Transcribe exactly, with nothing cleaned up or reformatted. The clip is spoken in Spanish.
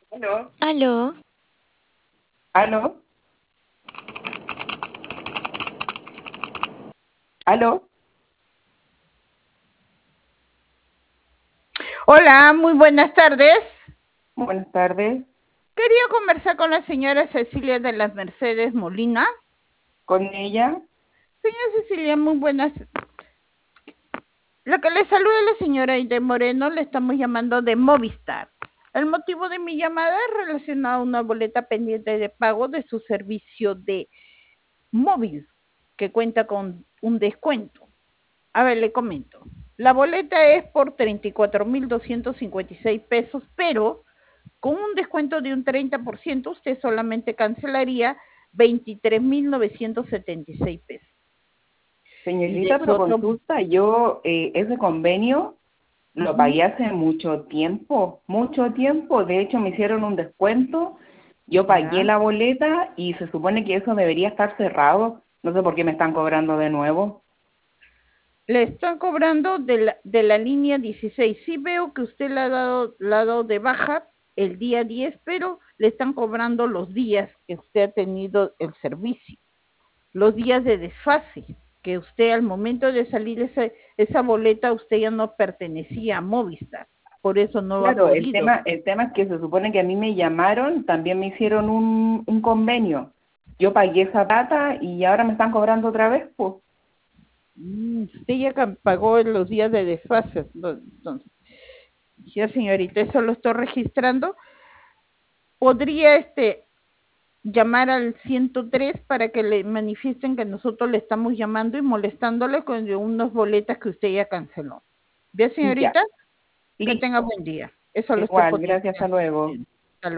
Aló, Aló, aló, aló. Hola, muy buenas tardes. Buenas tardes. Quería conversar con la señora Cecilia de las Mercedes Molina. ¿Con ella? Señora Cecilia, muy buenas. La que le saluda es la señora Aide Moreno, le estamos llamando de Movistar. El motivo de mi llamada es relacionado a una boleta pendiente de pago de su servicio de móvil, que cuenta con un descuento. A ver, le comento. La boleta es por treinta y cuatro mil doscientos cincuenta y seis pesos, pero con un descuento de un treinta por ciento, usted solamente cancelaría veintitrés mil novecientos setenta y seis pesos. Y de Señorita, su pero otro, consulta, yo eh, ese convenio lo ujú, pagué hace mucho tiempo, mucho tiempo. De hecho, me hicieron un descuento. Yo pagué ya, la boleta y se supone que eso debería estar cerrado. No sé por qué me están cobrando de nuevo. le están cobrando de la, de la línea dieciséis. Sí veo que usted la ha dado, la ha dado de baja el día diez, pero le están cobrando los días que usted ha tenido el servicio, los días de desfase, que usted al momento de salir esa, esa boleta, usted ya no pertenecía a Movistar, por eso no ha Claro, el podido. tema, el tema es que se supone que a mí me llamaron, también me hicieron un, un convenio. Yo pagué esa data y ahora me están cobrando otra vez, pues. Mm, usted ya ca- pagó en los días de desfase, ¿no? Entonces, ya señorita, eso lo estoy registrando. ¿Podría este llamar al ciento tres para que le manifiesten que nosotros le estamos llamando y molestándole con unas boletas que usted ya canceló? ¿Ve, Ya, señorita? Que tenga listo. buen día. Eso lo estoy Igual, gracias, hasta potenciando. luego.